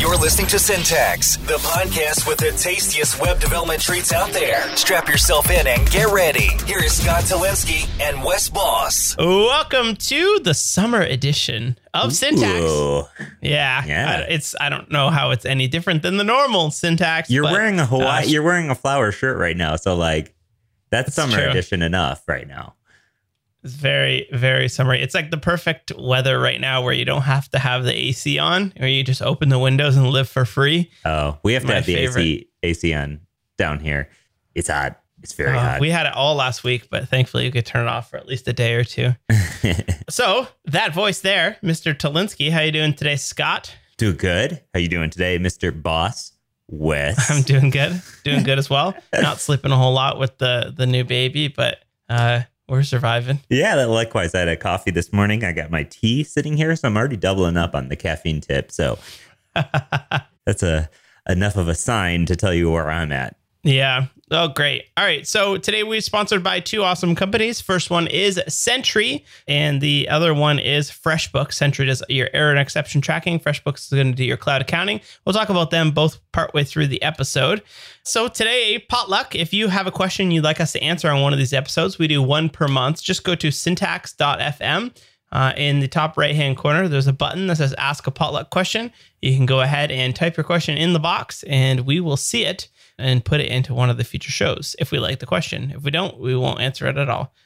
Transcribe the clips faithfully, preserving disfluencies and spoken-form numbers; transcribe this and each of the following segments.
You're listening to Syntax, the podcast with the tastiest web development treats out there. Strap yourself in and get ready. Here is Scott Talinsky and Wes Boss. Welcome to the summer edition of Syntax. Ooh. Yeah, Yeah. I, it's. I don't know how it's any different than the normal Syntax. You're but, wearing a Hawaii. uh, you're wearing a flower shirt right now, so like that's, That's summer true. edition enough right now. It's very, very summery. It's like the perfect weather right now where you don't have to have the A C on, or you just open the windows and live for free. Oh, we have to My have the favorite. A C A C on down here. It's hot. It's very Uh, hot. we had it all last week, but thankfully you could turn it off for at least a day or two. So that voice there, Mister Talinsky, how you doing today, Scott? Do good. How you doing today, Mister Boss? Wes. I'm doing good, doing good as well. Not sleeping a whole lot with the the new baby, but uh, we're surviving. Yeah, that likewise. I had a coffee this morning. I got my tea sitting here, so I'm already doubling up on the caffeine tip. So that's a enough of a sign to tell you where I'm at. Yeah. Oh, great. All right. So today we're sponsored by two awesome companies. First one is Sentry, and the other one is FreshBooks. Sentry does your error and exception tracking. FreshBooks is going to do your cloud accounting. We'll talk about them both partway through the episode. So today, potluck. If you have a question you'd like us to answer on one of these episodes, we do one per month. Just go to syntax dot f m. Uh, in the top right-hand corner, there's a button that says Ask a Potluck Question. You can go ahead and type your question in the box, and we will see it and put it into one of the future shows if we like the question. If we don't, we won't answer it at all.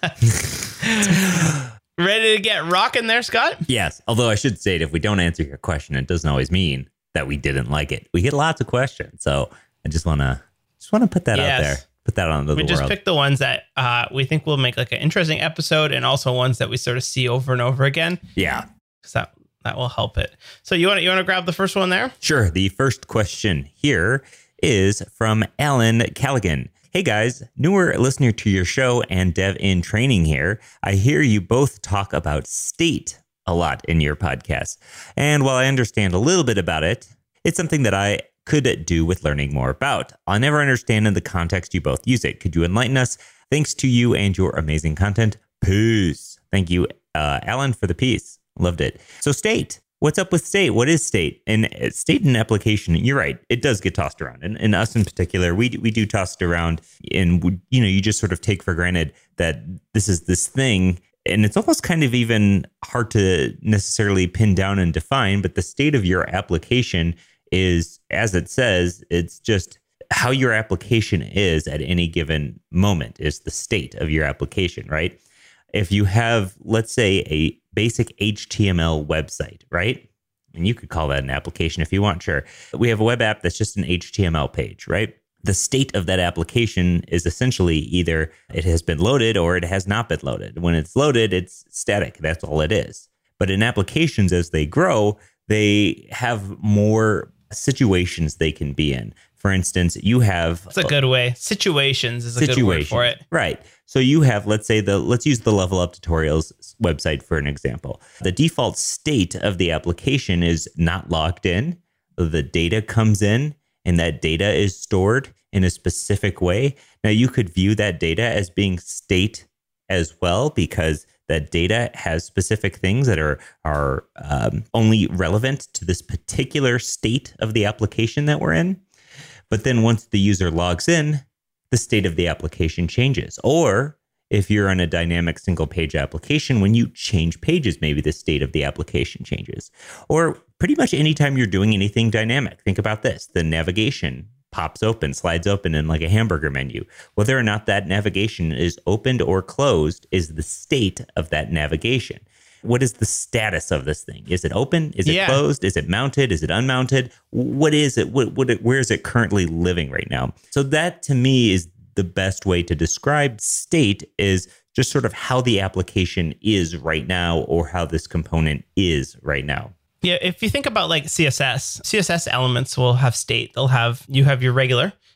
Ready to get rocking there, Scott? Yes, although I should state, if we don't answer your question, it doesn't always mean that we didn't like it. We get lots of questions, so I just want to just want to put that Yes. out there. Put that on the We world. just picked the ones that uh, we think will make like an interesting episode, and also ones that we sort of see over and over again, Yeah, because that, that will help it. So you want to you want to grab the first one there? sure. The first question here is from Alan Callaghan. Hey guys, newer listener to your show and dev in training here. I hear you both talk about state a lot in your podcast. And while I understand a little bit about it, it's something that I could do with learning more about. I'll never understand in the context you both use it. Could you enlighten us? Thanks to you and your amazing content. Peace. Thank you, uh, Alan, for the piece. Loved it. So state. What's up with state? What is state? And state and application, you're right. It does get tossed around. And, and us in particular, we we do toss it around. And, we, you know, you just sort of take for granted that this is this thing. And it's almost kind of even hard to necessarily pin down and define. But the state of your application is, as it says, it's just how your application is at any given moment is the state of your application, right? If you have, let's say, a basic H T M L website, right? And you could call that an application if you want, sure. We have a web app that's just an H T M L page, right? The state of that application is essentially either it has been loaded or it has not been loaded. When it's loaded, it's static. That's all it is. But in applications, as they grow, they have more situations they can be in. For instance, you have... That's a good way. Situations is a good word for it. Right. So you have, let's say, the let's use the Level Up Tutorials website for an example. The default state of the application is not logged in. The data comes in, and that data is stored in a specific way. Now, you could view that data as being state as well, because that data has specific things that are are um, only relevant to this particular state of the application that we're in. But then once the user logs in, the state of the application changes. Or if you're on a dynamic single page application, when you change pages, maybe the state of the application changes. Or pretty much anytime you're doing anything dynamic, think about this. The navigation pops open, slides open in like a hamburger menu. Whether or not that navigation is opened or closed is the state of that navigation. What is the status of this thing? Is it open? Is it Yeah. closed? Is it mounted? Is it unmounted? What is it? What, what, where is it currently living right now? So that to me is the best way to describe state, is just sort of how the application is right now, or how this component is right now. Yeah, if you think about like C S S, C S S elements will have state. They'll have, you have your regular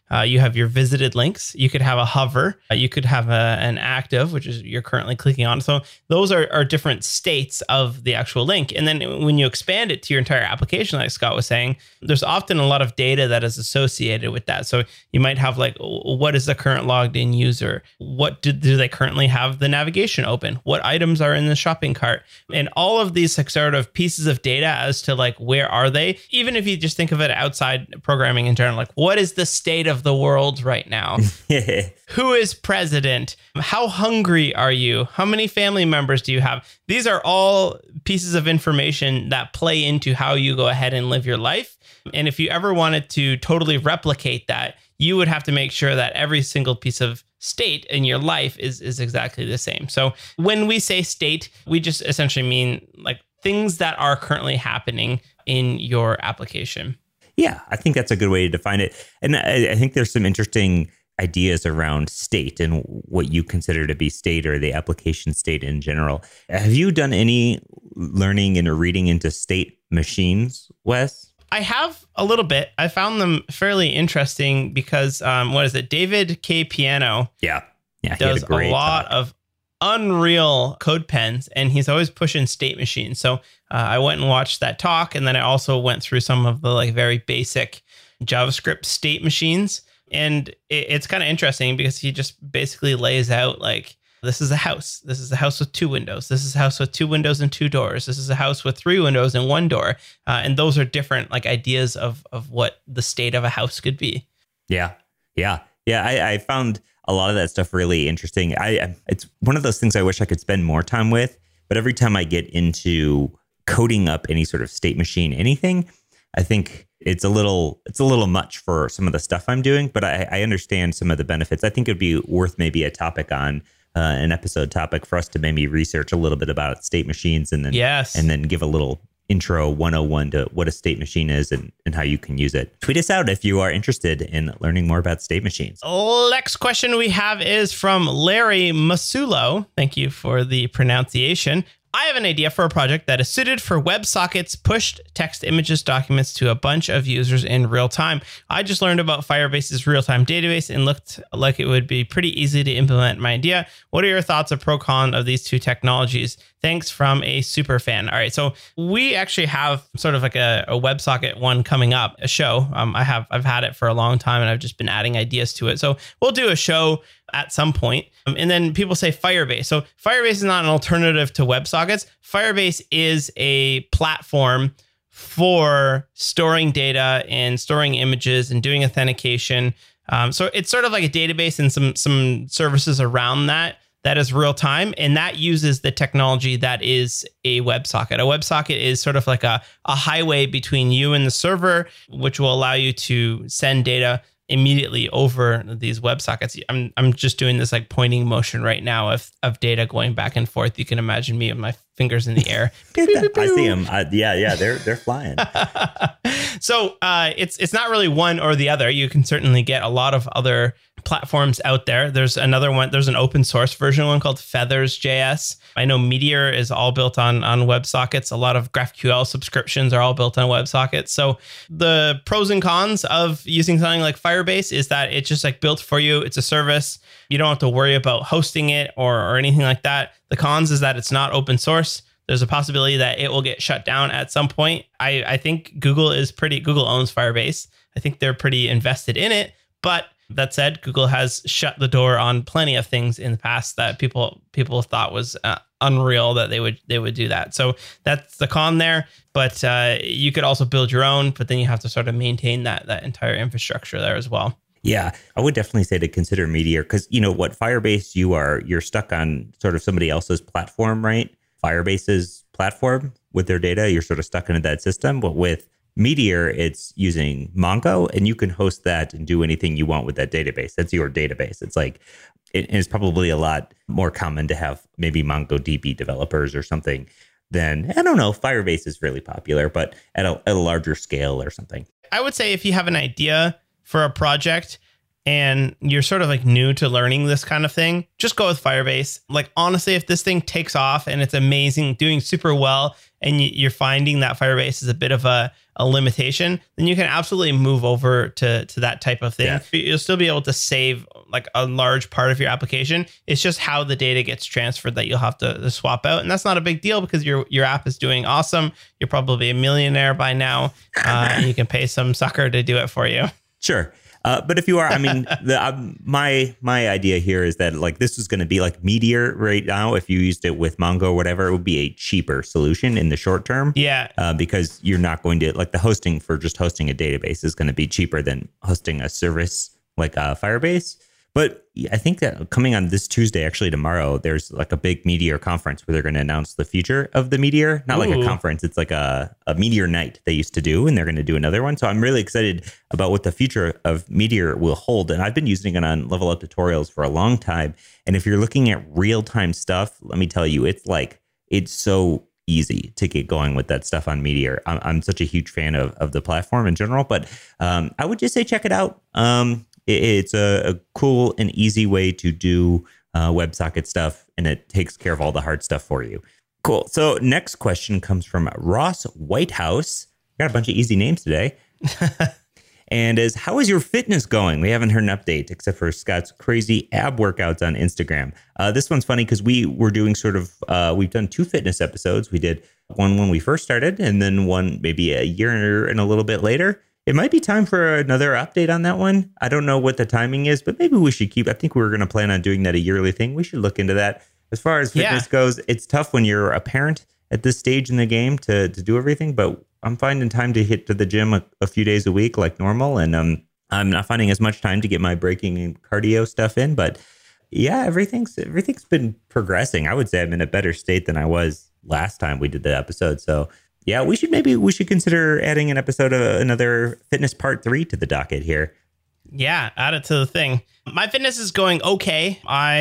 Uh, you have your visited links. You could have a hover. Uh, you could have a, an active, which is you're currently clicking on. So those are, are different states of the actual link. And then when you expand it to your entire application, like Scott was saying, there's often a lot of data that is associated with that. So you might have like, what is the current logged in user? What do, do they currently have the navigation open? What items are in the shopping cart? And all of these like, sort of pieces of data as to like, where are they? Even if you just think of it outside programming in general, like what is the state of the world right now? Who is president? How hungry are you? How many family members do you have? These are all pieces of information that play into how you go ahead and live your life. And if you ever wanted to totally replicate that, you would have to make sure that every single piece of state in your life is, is exactly the same. So when we say state, we just essentially mean like things that are currently happening in your application. Yeah, I think that's a good way to define it. And I, I think there's some interesting ideas around state and what you consider to be state or the application state in general. Have you done any learning and or reading into state machines, Wes? I have a little bit. I found them fairly interesting because, um, what is it? David K. Piano yeah. Yeah, does a, a lot talk. of unreal code pens, and he's always pushing state machines. So uh, I went and watched that talk, and then I also went through some of the like very basic JavaScript state machines. And it, it's kind of interesting because he just basically lays out like, this is a house. This is a house with two windows. This is a house with two windows and two doors. This is a house with three windows and one door. Uh, and those are different like ideas of of what the state of a house could be. Yeah, yeah, yeah. I, I found a lot of that stuff really interesting. I it's one of those things I wish I could spend more time with. But every time I get into coding up any sort of state machine, anything, I think it's a little it's a little much for some of the stuff I'm doing. But I, I understand some of the benefits. I think it'd be worth maybe a topic on. Uh, an episode topic for us to maybe research a little bit about state machines and then yes. and then give a little intro one oh one to what a state machine is and, and how you can use it. Tweet us out if you are interested in learning more about state machines. Next question we have is from Larry Masulo. Thank you for the pronunciation. I have an idea for a project that is suited for WebSockets pushed text images documents to a bunch of users in real time. I just learned about Firebase's real-time database and looked like it would be pretty easy to implement my idea. What are your thoughts of pro con of these two technologies? Thanks from a super fan. All right, so we actually have sort of like a, a WebSocket one coming up, a show. Um, I have I've had it for a long time and I've just been adding ideas to it. So we'll do a show at some point. Um, and then people say Firebase. So Firebase is not an alternative to WebSockets. Firebase is a platform for storing data and storing images and doing authentication. Um, so it's sort of like a database and some some services around that. That is real time, and that uses the technology that is a WebSocket. A WebSocket is sort of like a, a highway between you and the server, which will allow you to send data immediately over these WebSockets. I'm I'm just doing this like pointing motion right now of, of data going back and forth. You can imagine me with my fingers in the air. I see them. Uh, yeah, yeah, they're they're flying. So uh, it's it's not really one or the other. You can certainly get a lot of other platforms out there. There's another one. There's an open source version one called Feathers J S. I know Meteor is all built on on WebSockets. A lot of GraphQL subscriptions are all built on WebSockets. So the pros and cons of using something like Firebase is that it's just like built for you. It's a service. You don't have to worry about hosting it or or anything like that. The cons is that it's not open source. There's a possibility that it will get shut down at some point. I, I think Google is pretty, Google owns Firebase. I think they're pretty invested in it. But that said, Google has shut the door on plenty of things in the past that people people thought was uh, unreal that they would they would do that. So that's the con there. But uh, you could also build your own, but then you have to sort of maintain that that entire infrastructure there as well. Yeah, I would definitely say to consider Meteor because, you know what, Firebase, you are you're stuck on sort of somebody else's platform, right? Firebase's platform with their data, you're sort of stuck into that system. But with Meteor, it's using Mongo, and you can host that and do anything you want with that database. That's your database. It's like, it is probably a lot more common to have maybe MongoDB developers or something than, I don't know, Firebase is really popular, but at a, at a larger scale or something. I would say if you have an idea for a project, and you're sort of like new to learning this kind of thing, just go with Firebase. Like, honestly, if this thing takes off and it's amazing, doing super well, and you're finding that Firebase is a bit of a, a limitation, then you can absolutely move over to, to that type of thing. Yeah. You'll still be able to save like a large part of your application. It's just how the data gets transferred that you'll have to, to swap out. And that's not a big deal because your your app is doing awesome. You're probably a millionaire by now. Uh, and you can pay some sucker to do it for you. Sure. Uh, but if you are, I mean, the, um, my my idea here is that like this is going to be like Meteor right now. If you used it with Mongo or whatever, it would be a cheaper solution in the short term. Yeah. Uh, because you're not going to like the hosting for just hosting a database is going to be cheaper than hosting a service like uh, Firebase. But I think that coming on this Tuesday, actually tomorrow, there's like a big Meteor conference where they're going to announce the future of the Meteor. Not Ooh. like a conference. It's like a, a Meteor night they used to do, and they're going to do another one. So I'm really excited about what the future of Meteor will hold. And I've been using it on Level Up Tutorials for a long time. And if you're looking at real-time stuff, let me tell you, it's like, it's so easy to get going with that stuff on Meteor. I'm, I'm such a huge fan of, of the platform in general, but um, I would just say check it out. Um, It's a, a cool and easy way to do uh, WebSocket stuff, and it takes care of all the hard stuff for you. Cool. So next question comes from Ross Whitehouse. Got a bunch of easy names today. And is, how is your fitness going? We haven't heard an update except for Scott's crazy ab workouts on Instagram. Uh, this one's funny because we were doing sort of, uh, we've done two fitness episodes. We did one when we first started and then one maybe a year and a little bit later. It might be time for another update on that one. I don't know what the timing is, but maybe we should keep, I think we were going to plan on doing that a yearly thing. We should look into that. As far as fitness yeah. goes, it's tough when you're a parent at this stage in the game to to do everything, but I'm finding time to hit to the gym a, a few days a week like normal. And um, I'm not finding as much time to get my braking and cardio stuff in, but yeah, everything's everything's been progressing. I would say I'm in a better state than I was last time we did the episode. So yeah, we should maybe we should consider adding an episode of another fitness part three to the docket here. Yeah, add it to the thing. My fitness is going okay.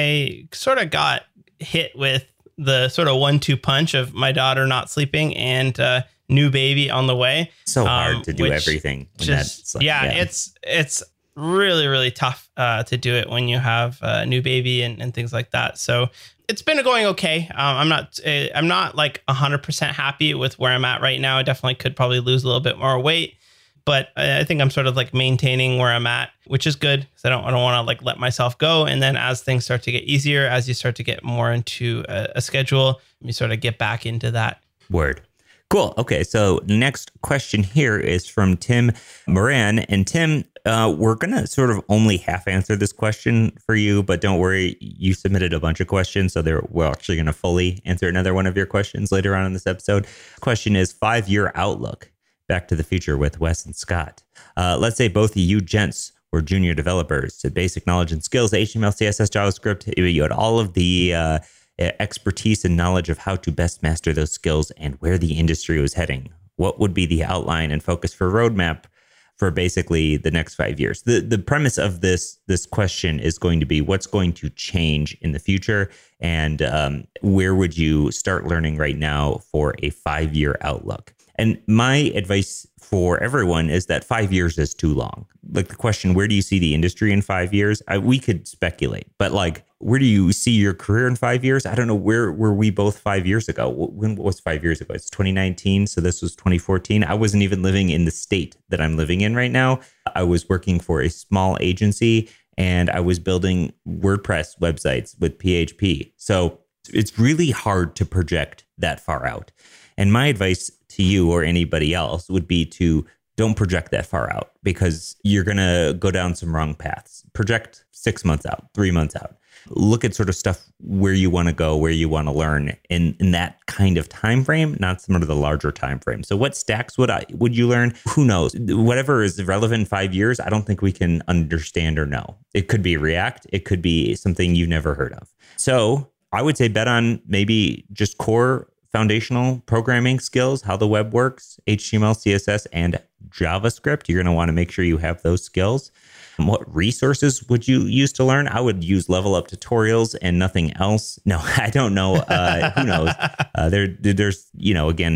I sort of got hit with the sort of one two punch of my daughter not sleeping and uh, new baby on the way. So hard um, to do everything. When just, like, yeah, yeah, it's it's really, really tough uh, to do it when you have a new baby and, and things like that. So it's been going okay. Um, I'm not, uh, I'm not like a hundred percent happy with where I'm at right now. I definitely could probably lose a little bit more weight, but I, I think I'm sort of like maintaining where I'm at, which is good because I don't, I don't want to like let myself go. And then as things start to get easier, as you start to get more into a, a schedule, you sort of get back into that. Word. Cool. Okay. So the next question here is from Tim Moran. And Tim, uh, we're going to sort of only half answer this question for you, but don't worry. You submitted a bunch of questions. So they're, we're actually going to fully answer another one of your questions later on in this episode. Question is five-year outlook. Back to the Future with Wes and Scott. Uh, let's say both of you gents were junior developers. So basic knowledge and skills, H T M L, C S S, JavaScript. You had all of the uh, expertise and knowledge of how to best master those skills and where the industry was heading. What would be the outline and focus for roadmap for basically the next five years? The the premise of this this question is going to be what's going to change in the future, and um, where would you start learning right now for a five-year outlook? And my advice for everyone is that five years is too long. Like the question, where do you see the industry in five years? I, we could speculate, but like, where do you see your career in five years? I don't know. Where were we both five years ago? When was five years ago? It's twenty nineteen. So this was twenty fourteen. I wasn't even living in the state that I'm living in right now. I was working for a small agency and I was building WordPress websites with P H P. So it's really hard to project that far out. And my advice to you or anybody else would be to don't project that far out because you're going to go down some wrong paths. Project six months out, three months out. Look at sort of stuff where you want to go, where you want to learn in, in that kind of time frame, not some of the larger time frame. So what stacks would I would you learn? Who knows? Whatever is relevant in five years, I don't think we can understand or know. It could be React. It could be something you've never heard of. So I would say bet on maybe just core foundational programming skills, how the web works, H T M L, C S S, and JavaScript. You're going to want to make sure you have those skills. What resources would you use to learn? I would use Level Up Tutorials and nothing else. No, I don't know. Uh, who knows? Uh, there, there's, you know, again,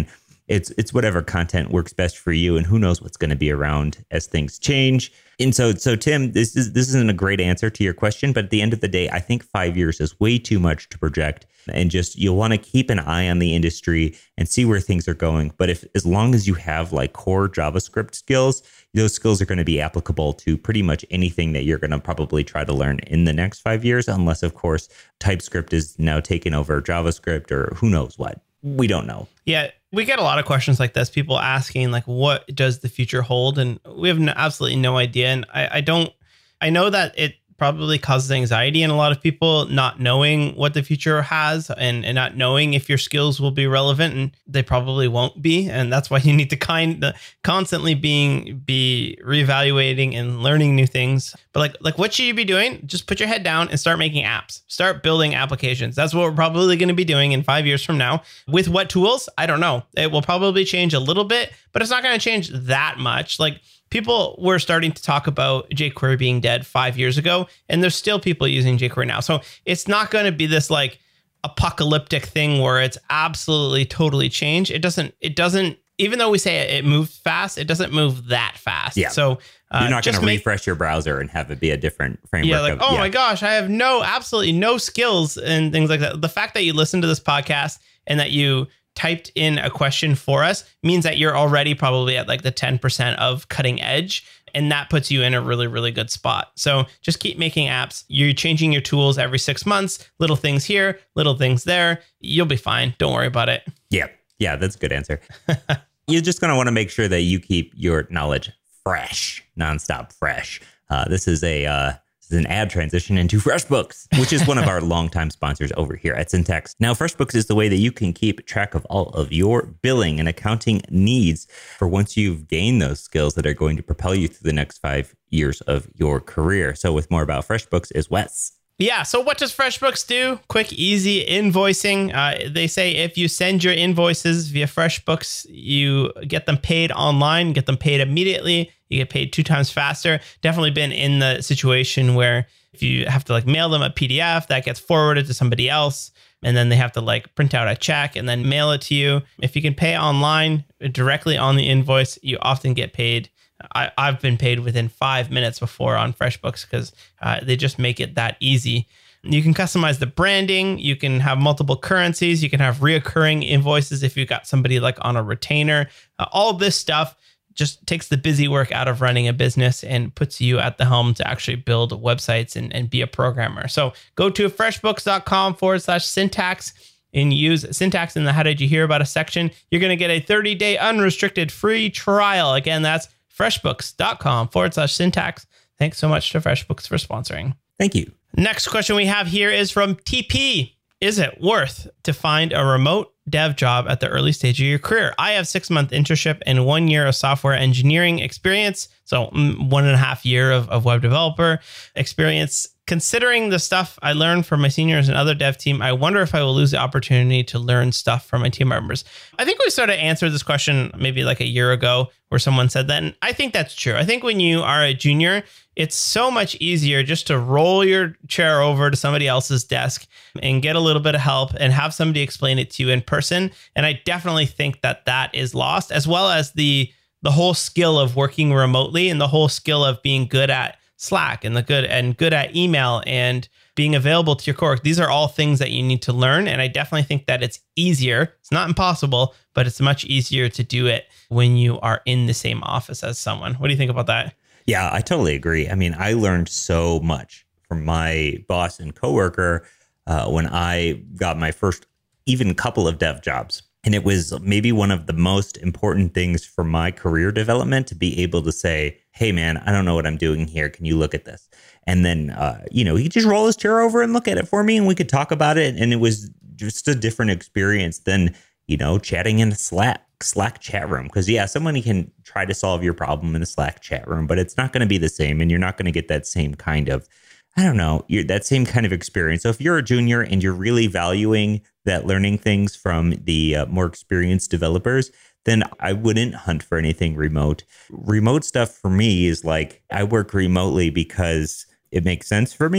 It's it's whatever content works best for you, and who knows what's going to be around as things change. And so, so Tim, this is this isn't a great answer to your question, but at the end of the day, I think five years is way too much to project. And just you'll want to keep an eye on the industry and see where things are going. But if as long as you have like core JavaScript skills, those skills are going to be applicable to pretty much anything that you're going to probably try to learn in the next five years, unless, of course, TypeScript is now taking over JavaScript or who knows what. We don't know. Yeah, we get a lot of questions like this. People asking, like, what does the future hold? And we have no, absolutely no idea. And I, I don't, I know that it probably causes anxiety in a lot of people, not knowing what the future has and, and not knowing if your skills will be relevant, and they probably won't be. And that's why you need to kind of constantly being be reevaluating and learning new things. But like like what should you be doing? Just put your head down and start making apps. Start building applications. That's what we're probably going to be doing in five years from now. With what tools? I don't know. It will probably change a little bit, but it's not going to change that much. Like, people were starting to talk about jQuery being dead five years ago, and there's still people using jQuery now. So it's not going to be this like apocalyptic thing where it's absolutely totally changed. It doesn't, it doesn't, even though we say it, it moves fast, it doesn't move that fast. Yeah. So uh, you're not going to make, refresh your browser and have it be a different framework. Yeah, like, of, oh yeah. my gosh, I have no, absolutely no skills and things like that. The fact that you listen to this podcast and that you typed in a question for us means that you're already probably at like the ten percent of cutting edge. And that puts you in a really, really good spot. So just keep making apps. You're changing your tools every six months, little things here, little things there. You'll be fine. Don't worry about it. Yeah. Yeah, that's a good answer. You're just going to want to make sure that you keep your knowledge fresh, nonstop fresh. Uh, this is a uh, this is an ad transition into FreshBooks, which is one of our longtime sponsors over here at Syntax. Now, FreshBooks is the way that you can keep track of all of your billing and accounting needs for once you've gained those skills that are going to propel you through the next five years of your career. So with more about FreshBooks is Wes. Yeah. So what does FreshBooks do? Quick, easy invoicing. Uh, they say if you send your invoices via FreshBooks, you get them paid online, get them paid immediately. You get paid two times faster. Definitely been in the situation where if you have to like mail them a P D F, that gets forwarded to somebody else, and then they have to like print out a check and then mail it to you. If you can pay online directly on the invoice, you often get paid. I, I've been paid within five minutes before on FreshBooks because uh, they just make it that easy. You can customize the branding. You can have multiple currencies. You can have reoccurring invoices if you've got somebody like on a retainer. Uh, all this stuff just takes the busy work out of running a business and puts you at the helm to actually build websites and, and be a programmer. So go to freshbooks.com forward slash syntax and use syntax in the How Did You Hear About Us section. You're going to get a thirty day unrestricted free trial. Again, that's freshbooks.com forward slash syntax. Thanks so much to FreshBooks for sponsoring. Thank you. Next question we have here is from T P. Is it worth to find a remote dev job at the early stage of your career? I have six month internship and one year of software engineering experience. So one and a half year of, of web developer experience. Considering the stuff I learned from my seniors and other dev team, I wonder if I will lose the opportunity to learn stuff from my team members. I think we sort of answered this question maybe like a year ago where someone said that. And I think that's true. I think when you are a junior, it's so much easier just to roll your chair over to somebody else's desk and get a little bit of help and have somebody explain it to you in person. And I definitely think that that is lost, as well as the the whole skill of working remotely and the whole skill of being good at Slack and the good and good at email and being available to your coworkers. These are all things that you need to learn. And I definitely think that it's easier. It's not impossible, but it's much easier to do it when you are in the same office as someone. What do you think about that? Yeah, I totally agree. I mean, I learned so much from my boss and coworker uh, when I got my first even couple of dev jobs. And it was maybe one of the most important things for my career development to be able to say, hey, man, I don't know what I'm doing here. Can you look at this? And then, uh, you know, he could just roll his chair over and look at it for me and we could talk about it. And it was just a different experience than, you know, chatting in a Slack, Slack chat room. Because, yeah, somebody can try to solve your problem in a Slack chat room, but it's not going to be the same. And you're not going to get that same kind of, I don't know, you're, that same kind of experience. So if you're a junior and you're really valuing that learning things from the uh, more experienced developers, then I wouldn't hunt for anything remote. Remote stuff for me is like I work remotely because it makes sense for me,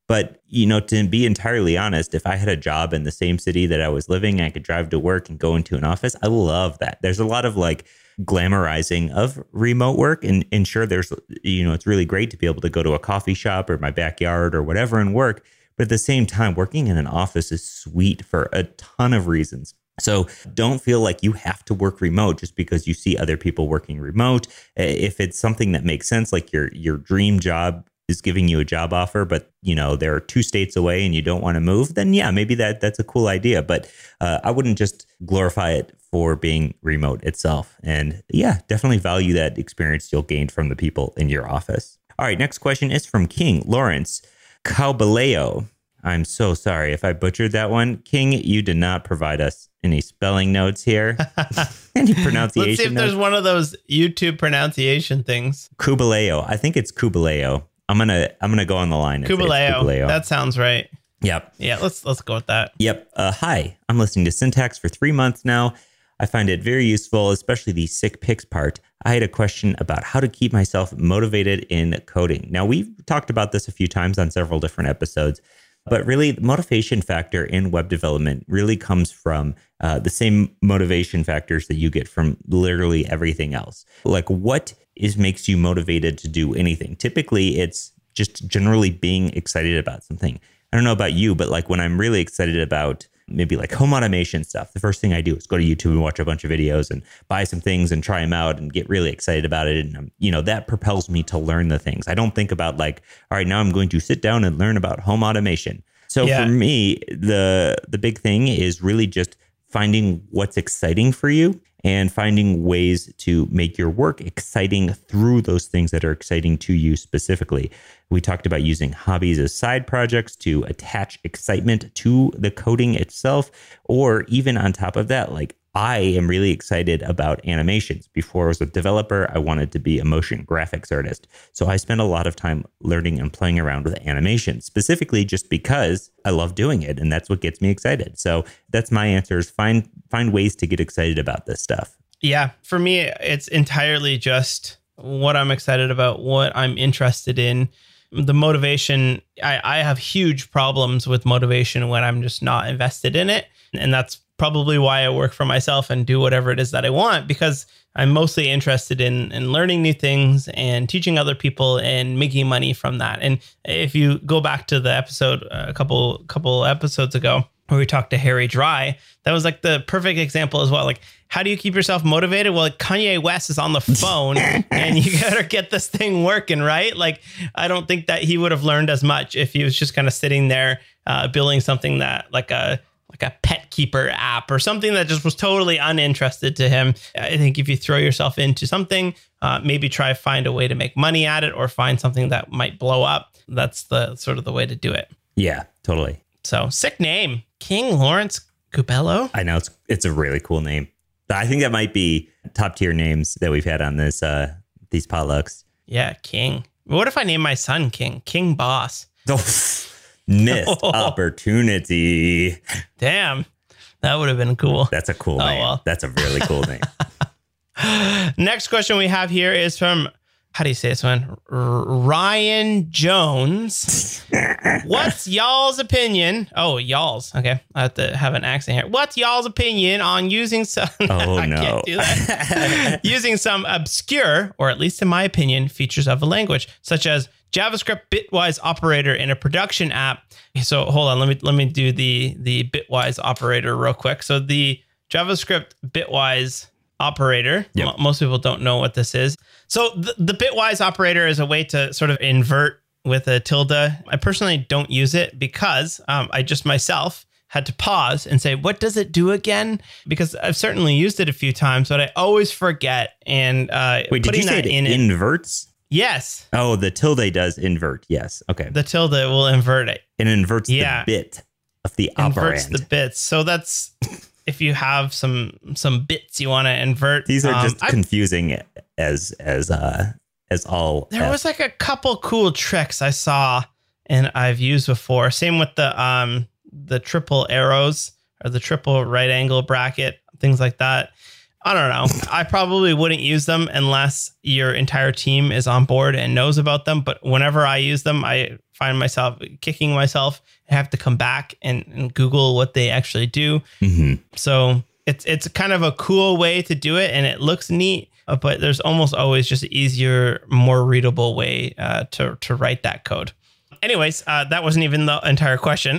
But, you know, to be entirely honest, if I had a job in the same city that I was living, I could drive to work and go into an office. I love that. There's a lot of like glamorizing of remote work. And, and sure, there's, you know, it's really great to be able to go to a coffee shop or my backyard or whatever and work. But at the same time, working in an office is sweet for a ton of reasons. So don't feel like you have to work remote just because you see other people working remote. If it's something that makes sense, like your your dream job is giving you a job offer, but you know they're two states away and you don't want to move, then yeah, maybe that that's a cool idea. But uh, I wouldn't just glorify it for being remote itself. And yeah, definitely value that experience you'll gain from the people in your office. All right, next question is from King Lawrence Caubaleo. I'm so sorry if I butchered that one. King, you did not provide us any spelling notes here. Any pronunciation Let's see if notes? there's one of those YouTube pronunciation things. Kubaleo. I think it's Kubaleo. I'm gonna I'm gonna go on the line. and say it's Kubaleo. Kubaleo. That sounds right. Yep. Yeah, let's let's go with that. Yep. Uh, hi, I'm listening to Syntax for three months now. I find it very useful, especially the sick picks part. I had a question about how to keep myself motivated in coding. Now, we've talked about this a few times on several different episodes, but really the motivation factor in web development really comes from uh, the same motivation factors that you get from literally everything else. Like what is makes you motivated to do anything? Typically, it's just generally being excited about something. I don't know about you, but like when I'm really excited about maybe like home automation stuff, the first thing I do is go to YouTube and watch a bunch of videos and buy some things and try them out and get really excited about it. And, um, you know, that propels me to learn the things. I don't think about like, all right, now I'm going to sit down and learn about home automation. So Yeah. for me, the the big thing is really just finding what's exciting for you and finding ways to make your work exciting through those things that are exciting to you specifically. We talked about using hobbies as side projects to attach excitement to the coding itself, or even on top of that, like I am really excited about animations. Before I was a developer, I wanted to be a motion graphics artist. So I spent a lot of time learning and playing around with animation, specifically just because I love doing it. And that's what gets me excited. So that's my answer is find, find ways to get excited about this stuff. Yeah, for me, it's entirely just what I'm excited about, what I'm interested in. The motivation, I, I have huge problems with motivation when I'm just not invested in it. And that's probably why I work for myself and do whatever it is that I want, because I'm mostly interested in, in learning new things and teaching other people and making money from that. And if you go back to the episode a couple couple episodes ago where we talked to Harry Dry, that was like the perfect example as well. Like, how do you keep yourself motivated? Well, like Kanye West is on the phone and you gotta get this thing working, right? Like, I don't think that he would have learned as much if he was just kind of sitting there uh, building something that like a like a pet keeper app or something that just was totally uninterested to him. I think if you throw yourself into something, uh, maybe try to find a way to make money at it or find something that might blow up. That's the sort of the way to do it. Yeah, totally. So sick name, King Lawrence Caubaleo. I know it's it's a really cool name. I think that might be top tier names that we've had on this uh, these potlucks. Yeah, King. What if I name my son King? King Boss. Oh, missed opportunity. Damn, that would have been cool. That's a cool Oh, name. well. That's a really cool name. Next question we have here is from, how do you say this one? R- Ryan Jones. What's y'all's opinion? Oh, y'all's. Okay. I have to have an accent here. What's y'all's opinion on using some, Oh, I no. can't do that. Using some obscure, or at least in my opinion, features of a language, such as JavaScript bitwise operator in a production app. So hold on, let me let me do the the bitwise operator real quick. So the JavaScript bitwise operator, Yep. m- most people don't know what this is. So the, the bitwise operator is a way to sort of invert with a tilde. I personally don't use it because um, I just myself had to pause and say, what does it do again? Because I've certainly used it a few times, but I always forget. And uh, Wait, did you putting say that it in it, inverts? yes, Oh, the tilde does invert. Yes. Okay. the tilde will invert it. It inverts Yeah. the bit of the Inverts operand. the bits. So that's if you have some some bits you want to invert. These are Um, just I- confusing as as uh as all. There F. was like a couple cool tricks I saw and I've used before. Same with the um the triple arrows or the triple right angle bracket, things like that. I don't know. I probably wouldn't use them unless your entire team is on board and knows about them. But whenever I use them, I find myself kicking myself. I have to come back and, and Google what they actually do. Mm-hmm. So it's it's kind of a cool way to do it, and it looks neat. But there's almost always just an easier, more readable way uh, to to write that code. Anyways, uh, that wasn't even the entire question.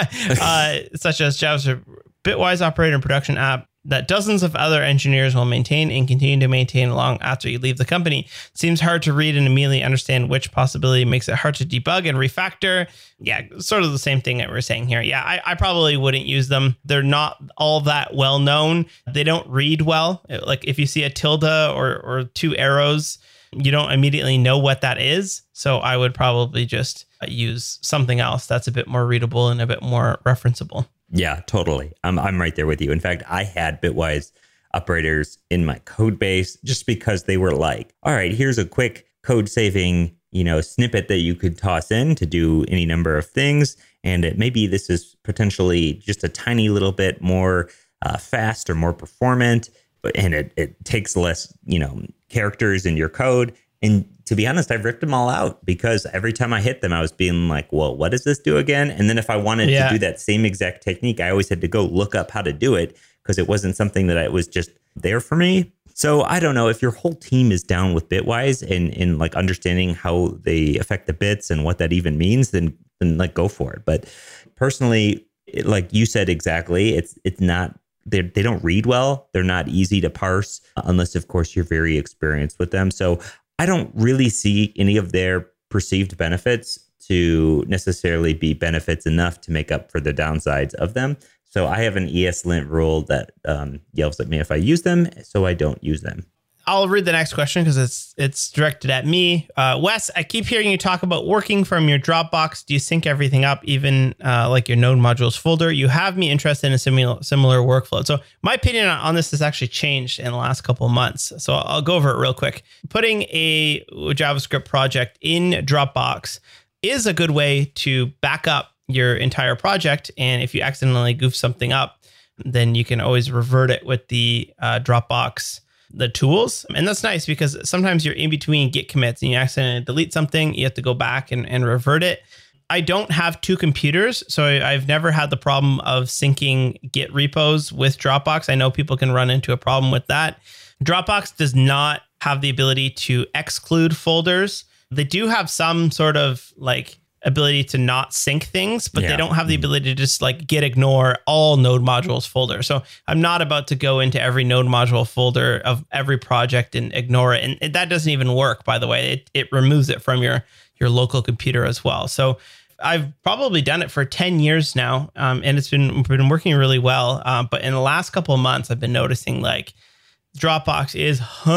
uh, such as JavaScript Bitwise operator and production app that dozens of other engineers will maintain and continue to maintain long after you leave the company. Seems hard to read and immediately understand which possibility makes it hard to debug and refactor. Yeah, sort of the same thing that we're saying here. Yeah, I, I probably wouldn't use them. They're not all that well known. They don't read well. Like if you see a tilde or, or two arrows, you don't immediately know what that is. So I would probably just use something else that's a bit more readable and a bit more referenceable. Yeah, totally. I'm I'm right there with you. In fact, I had Bitwise operators in my code base just because they were like, all right, here's a quick code saving, you know, snippet that you could toss in to do any number of things. And it, maybe this is potentially just a tiny little bit more uh, fast or more performant, but and it, it takes less, you know, characters in your code. And to be honest, I've ripped them all out because every time I hit them, I was being like, well, what does this do again? And then if I wanted yeah. to do that same exact technique, I always had to go look up how to do it because it wasn't something that I was just there for me. So I don't know if your whole team is down with Bitwise and, and like understanding how they affect the bits and what that even means, then, then like go for it. But personally, it, like you said exactly, it's it's not, they they don't read well. They're not easy to parse unless, of course, you're very experienced with them. So I don't really see any of their perceived benefits to necessarily be benefits enough to make up for the downsides of them. So I have an ESLint rule that um, yells at me if I use them, so I don't use them. I'll read the next question because it's it's directed at me. Uh, Wes, I keep hearing you talk about working from your Dropbox. Do you sync everything up, even uh, like your node modules folder? You have me interested in a similar similar workflow. So my opinion on this has actually changed in the last couple of months. So I'll go over it real quick. Putting a JavaScript project in Dropbox is a good way to back up your entire project. And if you accidentally goof something up, then you can always revert it with the uh, Dropbox the tools. And that's nice because sometimes you're in between Git commits and you accidentally delete something. You have to go back and, and revert it. I don't have two computers, so I've never had the problem of syncing Git repos with Dropbox. I know people can run into a problem with that. Dropbox does not have the ability to exclude folders. They do have some sort of like ability to not sync things, but yeah. they don't have the ability to just like git ignore all node modules folder. So I'm not about to go into every node module folder of every project and ignore it. And, and that doesn't even work, by the way. It it removes it from your, your local computer as well. So I've probably done it for ten years now, um, and it's been been working really well. Um, but in the last couple of months, I've been noticing like Dropbox is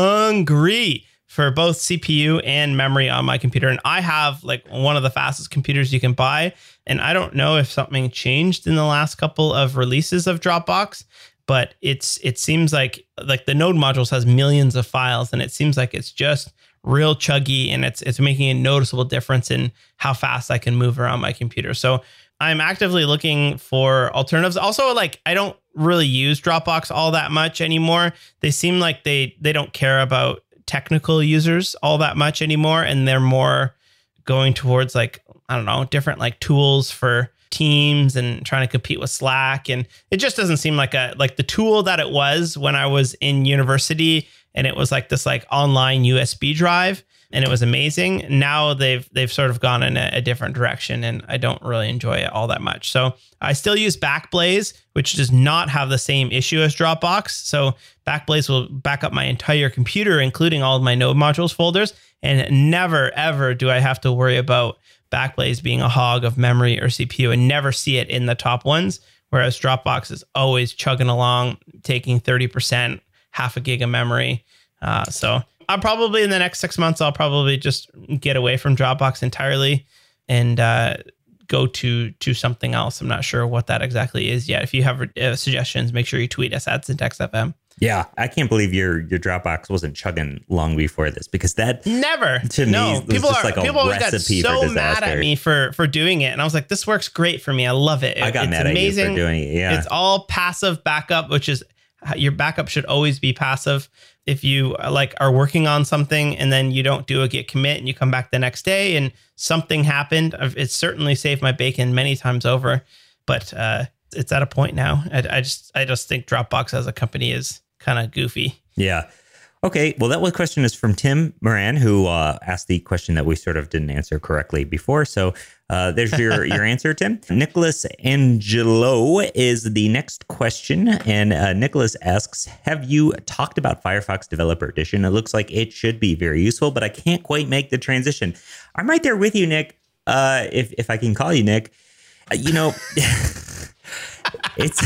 hungry for both C P U and memory on my computer. And I have like one of the fastest computers you can buy. And I don't know if something changed in the last couple of releases of Dropbox, but it's it seems like like the node modules has millions of files, and it seems like it's just real chuggy, and it's it's making a noticeable difference in how fast I can move around my computer. So I'm actively looking for alternatives. Also, like I don't really use Dropbox all that much anymore. They seem like they they don't care about technical users all that much anymore, and they're more going towards like I don't know different like tools for teams and trying to compete with Slack. And it just doesn't seem like a like the tool that it was when I was in university, and it was like this like online U S B drive, and it was amazing. Now they've they've sort of gone in a, a different direction, and I don't really enjoy it all that much. So I still use Backblaze, which does not have the same issue as Dropbox. So Backblaze will back up my entire computer, including all of my node modules folders, and never ever do I have to worry about Backblaze being a hog of memory or C P U, and never see it in the top ones. Whereas Dropbox is always chugging along, taking thirty percent, half a gig of memory. Uh, so I'll probably in the next six months, I'll probably just get away from Dropbox entirely and uh, go to to something else. I'm not sure what that exactly is yet. If you have uh, suggestions, make sure you tweet us at Syntax F M. Yeah, I can't believe your your Dropbox wasn't chugging long before this, because that never to no me people was just are like a people always got recipe so for disaster. mad at me for for doing it, and I was like, this works great for me. I love it. I got it's mad amazing. at you for doing it. Yeah, it's all passive backup, which is your backup should always be passive. If you like are working on something and then you don't do a git commit and you come back the next day and something happened, it's certainly saved my bacon many times over. But uh, it's at a point now. I, I just I just think Dropbox as a company is kind of goofy. Yeah. Okay, well, that one question is from Tim Moran, who uh, asked the question that we sort of didn't answer correctly before. So uh, there's your, your answer, Tim. Nicholas Angelo is the next question. And uh, Nicholas asks, have you talked about Firefox Developer Edition? It looks like it should be very useful, but I can't quite make the transition. I'm right there with you, Nick, uh, if, if I can call you Nick. Uh, you know, it's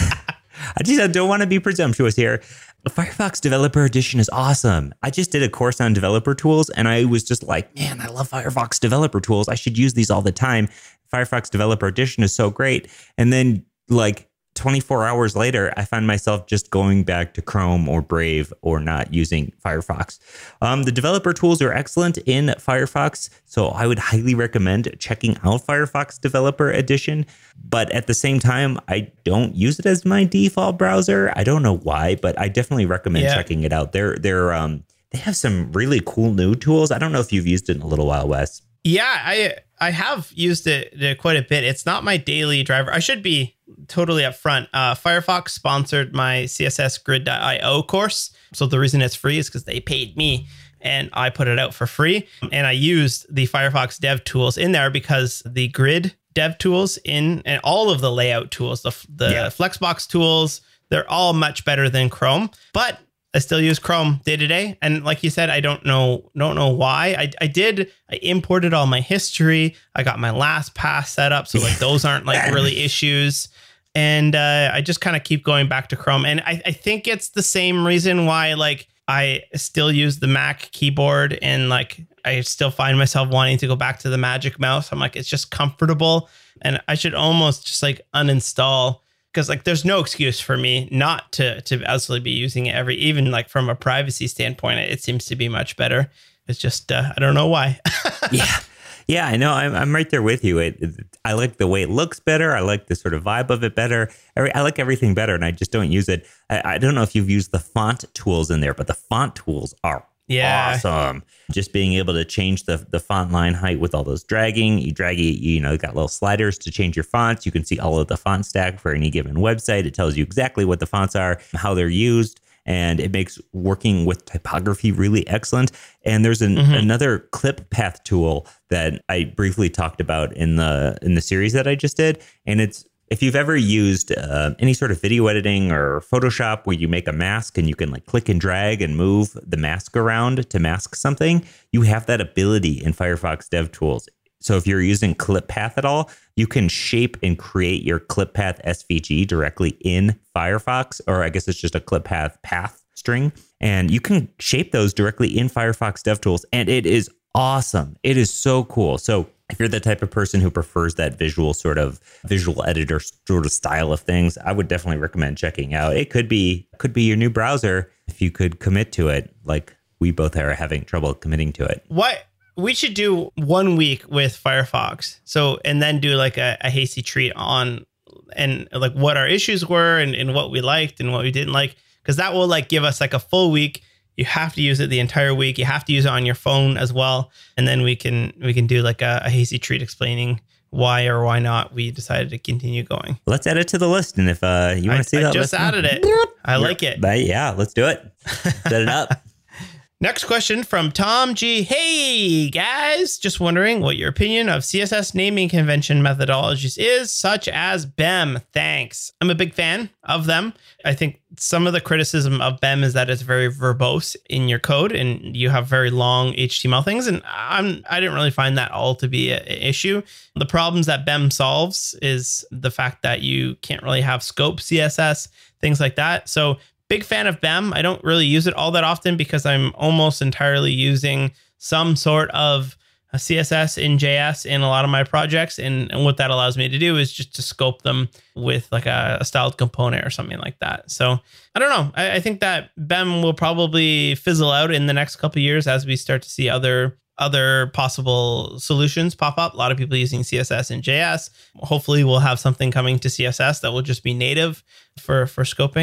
I just don't want to be presumptuous here. The Firefox Developer Edition is awesome. I just did a course on developer tools and I was just like, man, I love Firefox developer tools. I should use these all the time. Firefox Developer Edition is so great. And then like twenty-four hours later, I find myself just going back to Chrome or Brave or not using Firefox. Um, the developer tools are excellent in Firefox, so I would highly recommend checking out Firefox Developer Edition. But at the same time, I don't use it as my default browser. I don't know why, but I definitely recommend yeah. checking it out. They're they're um they have some really cool new tools. I don't know if you've used it in a little while, Wes. Yeah, I I have used it quite a bit. It's not my daily driver. I should be totally upfront. Uh, Firefox sponsored my C S S grid dot io course. So the reason it's free is because they paid me and I put it out for free. And I used the Firefox dev tools in there because the grid dev tools in and all of the layout tools, the, the yeah. Flexbox tools, they're all much better than Chrome. But I still use Chrome day to day. And like you said, I don't know, don't know why. I, I did, I imported all my history. I got my LastPass set up. So like those aren't like really issues. And uh, I just kind of keep going back to Chrome. And I, I think it's the same reason why like I still use the Mac keyboard and like I still find myself wanting to go back to the Magic Mouse. I'm like, it's just comfortable. And I should almost just like uninstall. Because like there's no excuse for me not to to absolutely be using it every, even like from a privacy standpoint, it seems to be much better. It's just, uh, I don't know why. yeah. Yeah, I know. I'm, I'm right there with you. It, it, I like the way it looks better. I like the sort of vibe of it better. I, I like everything better, and I just don't use it. I, I don't know if you've used the font tools in there, but the font tools are yeah. awesome. Just being able to change the, the font line height with all those dragging. You drag it, you know, you got little sliders to change your fonts. You can see all of the font stack for any given website. It tells you exactly what the fonts are, how they're used. And it makes working with typography really excellent. And there's an, mm-hmm. another clip path tool that I briefly talked about in the in the series that I just did. And it's if you've ever used uh, any sort of video editing or Photoshop where you make a mask and you can like click and drag and move the mask around to mask something, you have that ability in Firefox DevTools. So if you're using ClipPath at all, you can shape and create your ClipPath S V G directly in Firefox, or I guess it's just a ClipPath path string. And you can shape those directly in Firefox DevTools. And it is awesome. It is so cool. So if you're the type of person who prefers that visual sort of visual editor sort of style of things, I would definitely recommend checking out. It could be could be your new browser if you could commit to it, like we both are having trouble committing to it. What? We should do one week with Firefox. So, and then do like a, a hasty treat on and like what our issues were and, and what we liked and what we didn't like. Cause that will like give us like a full week. You have to use it the entire week. You have to use it on your phone as well. And then we can, we can do like a, a hasty treat explaining why or why not we decided to continue going. Let's add it to the list. And if uh, you want to see I that, I just list, added it. I like it. But yeah, let's do it. Set it up. Next question from Tom G. Hey, guys. Just wondering what your opinion of C S S naming convention methodologies is, such as B E M. Thanks. I'm a big fan of them. I think some of the criticism of B E M is that it's very verbose in your code and you have very long H T M L things. And I'm, I didn't really find that all to be an issue. The problems that B E M solves is the fact that you can't really have scope C S S, things like that. So big fan of B E M. I don't really use it all that often because I'm almost entirely using some sort of a C S S in J S in a lot of my projects. And, and what that allows me to do is just to scope them with like a, a styled component or something like that. So I don't know. I, I think that B E M will probably fizzle out in the next couple of years as we start to see other other possible solutions pop up. A lot of people using C S S and J S. Hopefully we'll have something coming to C S S that will just be native for, for scoping.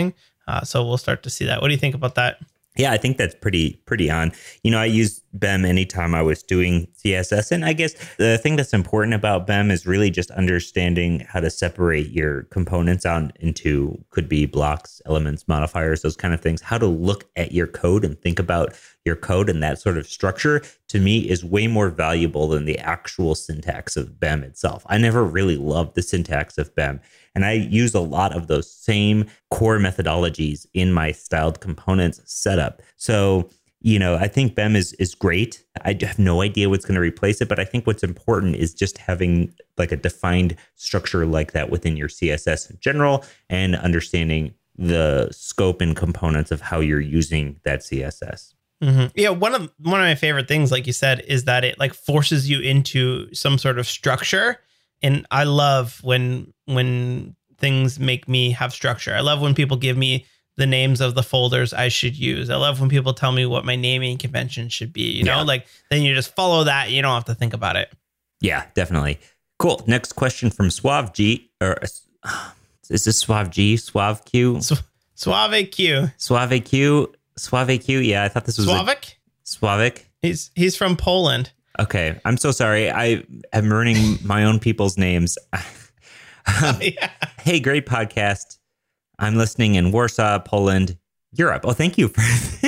Uh, so we'll start to see that. What do you think about that? Yeah, I think that's pretty pretty on. You know, I use B E M anytime I was doing C S S. And I guess the thing that's important about B E M is really just understanding how to separate your components out into, could be blocks, elements, modifiers, those kind of things. How to look at your code and think about your code, and that sort of structure, to me, is way more valuable than the actual syntax of B E M itself. I never really loved the syntax of B E M. And I use a lot of those same core methodologies in my styled components setup. So, you know, I think B E M is is great. I have no idea what's going to replace it, but I think what's important is just having like a defined structure like that within your C S S in general, and understanding the scope and components of how you're using that C S S. Mm-hmm. Yeah, one of one of my favorite things, like you said, is that it like forces you into some sort of structure. And I love when when things make me have structure. I love when people give me the names of the folders I should use. I love when people tell me what my naming convention should be. You know, yeah. like then you just follow that. You don't have to think about it. Yeah, definitely. Cool. Next question from Suave G. Or uh, is this Suave G? Suave Q? Su- Suave Q. Suave Q. Suave Q. Yeah, I thought this was Suavik. A- Suavik. He's he's from Poland. Okay, I'm so sorry. I am learning my own people's names. Oh, yeah. Hey, great podcast. I'm listening in Warsaw, Poland, Europe. Oh, thank you for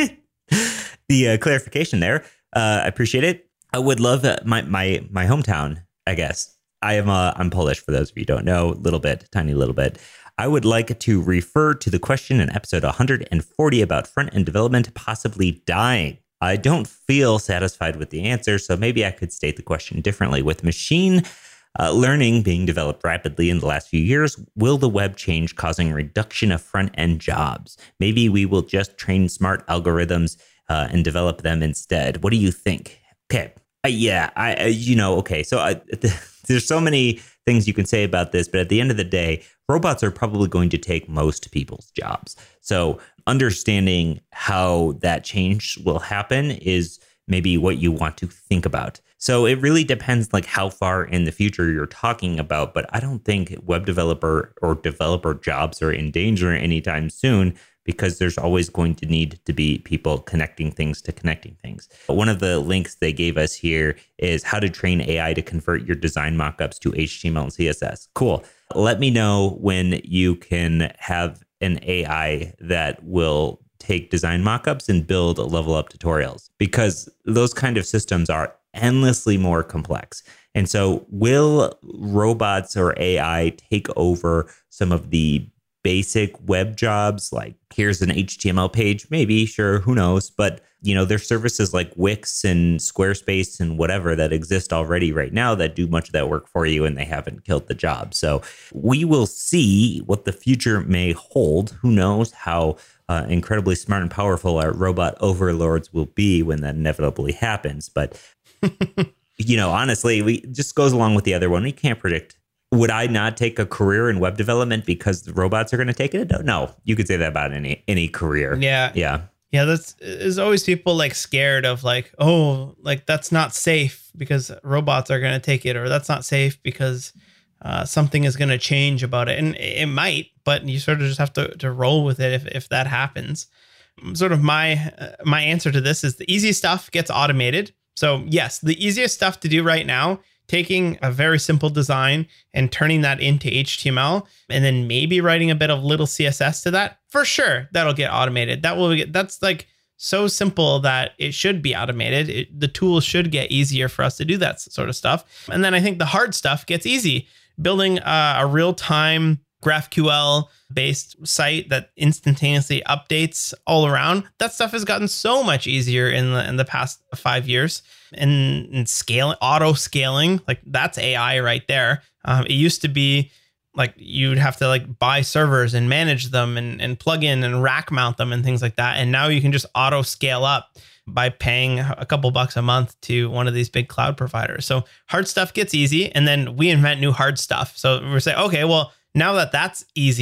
the uh, clarification there. Uh, I appreciate it. I would love uh, my my my hometown, I guess. I am uh, I'm Polish, for those of you who don't know, a little bit, tiny little bit. I would like to refer to the question in episode one hundred forty about front-end development possibly dying. I don't feel satisfied with the answer, so maybe I could state the question differently. With machine uh, learning being developed rapidly in the last few years, will the web change, causing a reduction of front-end jobs? Maybe we will just train smart algorithms uh, and develop them instead. What do you think? Okay. Uh, yeah, I, uh, you know, okay. So I, there's so many things you can say about this, but at the end of the day, robots are probably going to take most people's jobs. So understanding how that change will happen is maybe what you want to think about. So it really depends like how far in the future you're talking about, but I don't think web developer or developer jobs are in danger anytime soon, because there's always going to need to be people connecting things to connecting things. But one of the links they gave us here is how to train A I to convert your design mockups to H T M L and C S S. Cool. Let me know when you can have an A I that will take design mockups and build level up tutorials, because those kind of systems are endlessly more complex. And so will robots or A I take over some of the basic web jobs? Like, here's an H T M L page, maybe, sure, who knows? But, you know, there's services like Wix and Squarespace and whatever that exist already right now that do much of that work for you, and they haven't killed the job. So we will see what the future may hold. Who knows how uh, incredibly smart and powerful our robot overlords will be when that inevitably happens. But, you know, honestly, we just goes along with the other one. We can't predict. Would I not take a career in web development because the robots are going to take it? No, you could say that about any any career. Yeah. Yeah. Yeah. That's, there's always people like scared of like, oh, like that's not safe because robots are going to take it, or that's not safe because uh, something is going to change about it. And it might, but you sort of just have to, to roll with it if, if that happens. Sort of my, uh, my answer to this is the easy stuff gets automated. So yes, the easiest stuff to do right now, taking a very simple design and turning that into H T M L, and then maybe writing a bit of little C S S to that, for sure, that'll get automated. That will get, that's like so simple that it should be automated. It, the tools should get easier for us to do that sort of stuff. And then I think the hard stuff gets easy. Building a, a real-time GraphQL based site that instantaneously updates all around, that stuff has gotten so much easier in the in the past five years. And, and scaling, auto scaling, like that's A I right there. Um, it used to be like you'd have to like buy servers and manage them and, and plug in and rack mount them and things like that. And now you can just auto scale up by paying a couple bucks a month to one of these big cloud providers. So hard stuff gets easy, and then we invent new hard stuff. So we're saying, okay, well, now that that's easy,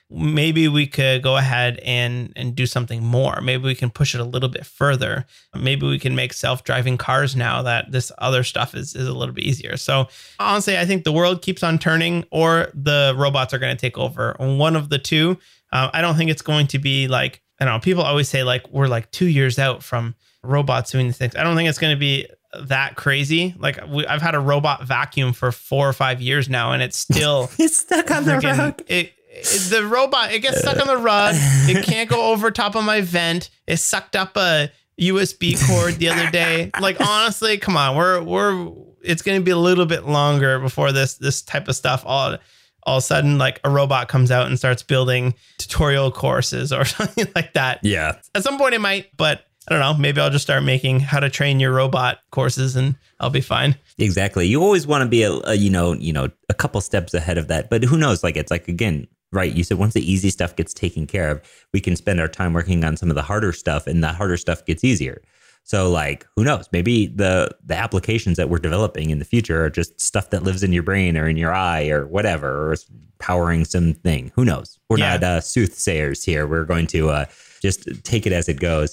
maybe we could go ahead and, and do something more. Maybe we can push it a little bit further. Maybe we can make self-driving cars now that this other stuff is, is a little bit easier. So honestly, I think the world keeps on turning or the robots are going to take over. One of the two. Uh, I don't think it's going to be like, I don't know, people always say like, we're like two years out from robots doing these things. I don't think it's going to be that crazy. Like we, I've had a robot vacuum for four or five years now, and it's still it's stuck on the rug. It, it, the robot, it gets stuck on the rug. It can't go over top of my vent. It sucked up a U S B cord the other day. Like honestly, come on, we're we're. It's going to be a little bit longer before this this type of stuff all all of a sudden like a robot comes out and starts building tutorial courses or something like that. Yeah, at some point it might, but I don't know. Maybe I'll just start making how to train your robot courses and I'll be fine. Exactly. You always want to be a, a you know, you know, a couple steps ahead of that. But who knows? Like it's like, again, right. You said once the easy stuff gets taken care of, we can spend our time working on some of the harder stuff and the harder stuff gets easier. So like, who knows? Maybe the the applications that we're developing in the future are just stuff that lives in your brain or in your eye or whatever, or is powering something. Who knows? We're yeah. not uh, soothsayers here. We're going to uh, just take it as it goes.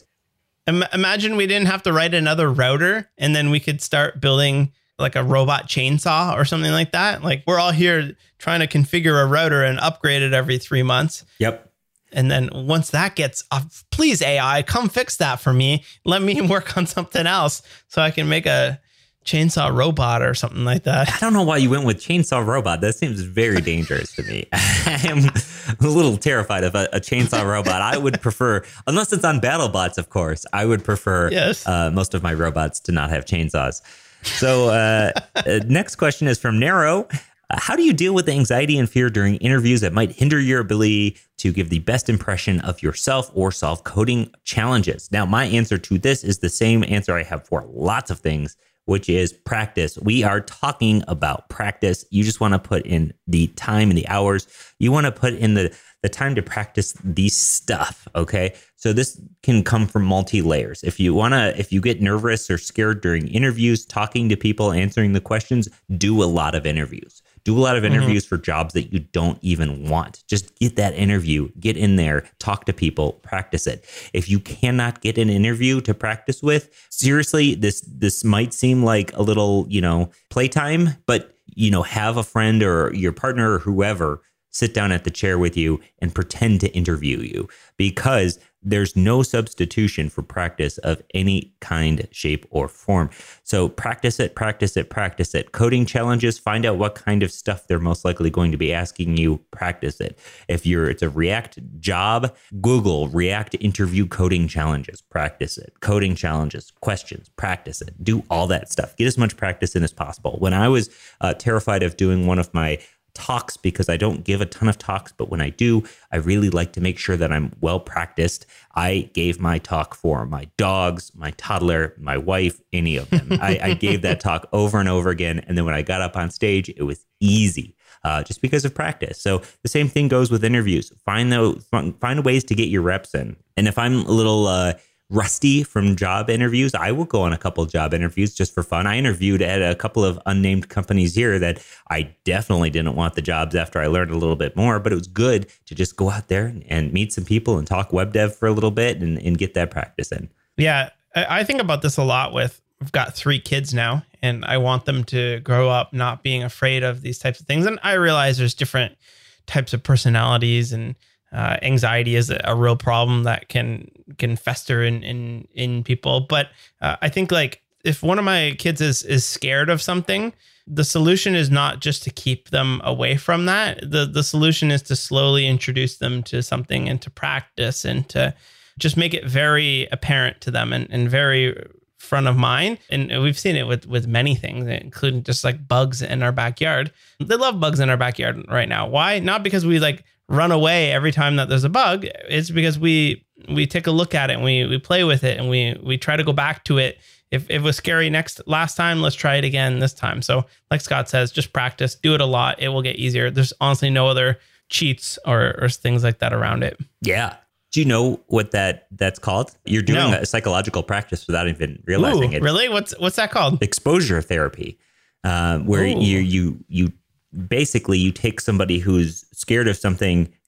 Imagine we didn't have to write another router and then we could start building like a robot chainsaw or something like that. Like we're all here trying to configure a router and upgrade it every three months. Yep. And then once that gets, uh, please A I, come fix that for me. Let me work on something else so I can make a chainsaw robot or something like that. I don't know why you went with chainsaw robot. That seems very dangerous to me. I am a little terrified of a, a chainsaw robot. I would prefer, unless it's on BattleBots, of course, I would prefer yes. uh, most of my robots to not have chainsaws. So uh, uh, next question is from Nero. Uh, how do you deal with the anxiety and fear during interviews that might hinder your ability to give the best impression of yourself or solve coding challenges? Now, my answer to this is the same answer I have for lots of things, which is practice. We are talking about practice. You just want to put in the time and the hours. You want to put in the, the time to practice these stuff. Okay. So this can come from multi layers. If you want to, if you get nervous or scared during interviews, talking to people, answering the questions, do a lot of interviews. Do a lot of interviews mm-hmm. for jobs that you don't even want. Just get that interview, get in there, talk to people, practice it. If you cannot get an interview to practice with, seriously, this this might seem like a little, you know, playtime, but, you know, have a friend or your partner or whoever sit down at the chair with you and pretend to interview you, because there's no substitution for practice of any kind, shape, or form. So practice it, practice it, practice it. Coding challenges, find out what kind of stuff they're most likely going to be asking you, practice it. If you're it's a React job, Google React interview coding challenges, practice it. Coding challenges, questions, practice it. Do all that stuff. Get as much practice in as possible. When I was uh, terrified of doing one of my talks, because I don't give a ton of talks, but when I do, I really like to make sure that I'm well practiced. I gave my talk for my dogs, my toddler, my wife, any of them. I, I gave that talk over and over again. And then when I got up on stage, it was easy. Uh, just because of practice. So the same thing goes with interviews. Find those, find ways to get your reps in. And if I'm a little uh, rusty from job interviews, I will go on a couple of job interviews just for fun. I interviewed at a couple of unnamed companies here that I definitely didn't want the jobs after I learned a little bit more, but it was good to just go out there and meet some people and talk web dev for a little bit and, and get that practice in. Yeah, I think about this a lot with, I've got three kids now, and I want them to grow up not being afraid of these types of things. And I realize there's different types of personalities, and uh, anxiety is a, a real problem that can can fester in in, in people. But uh, I think like if one of my kids is is scared of something, the solution is not just to keep them away from that. The the solution is to slowly introduce them to something and to practice and to just make it very apparent to them and, and very front of mind. And we've seen it with, with many things, including just like bugs in our backyard. They love bugs in our backyard right now. Why? Not because we like run away every time that there's a bug. It's because we we take a look at it and we we play with it and we we try to go back to it. If, if it was scary next last time, let's try it again this time. So like Scott says, just practice, do it a lot. It will get easier. There's honestly no other cheats or, or things like that around it. Yeah. Do you know what that that's called? You're doing No. a psychological practice without even realizing Ooh, it. Really? What's what's that called? Exposure therapy, uh, where Ooh. you you you basically you take somebody who's scared of something